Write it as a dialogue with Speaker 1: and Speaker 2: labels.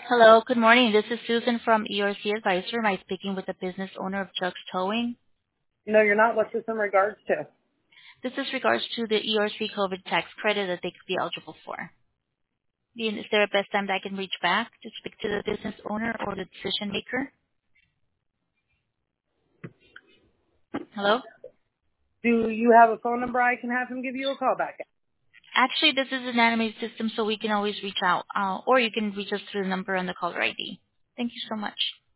Speaker 1: Hello, good morning. This is Susan from ERC Advisor. Am I speaking with the business owner of Chuck's Towing?
Speaker 2: No, you're not. What's this in regards to?
Speaker 1: This is regards to the ERC COVID tax credit that they could be eligible for. Is there a best time that I can reach back to speak to the business owner or the decision maker? Hello?
Speaker 2: Do you have a phone number I can have him give you a call back at?
Speaker 1: Actually, this is an animated system, so we can always reach out, or you can reach us through the number on the caller ID. Thank you so much.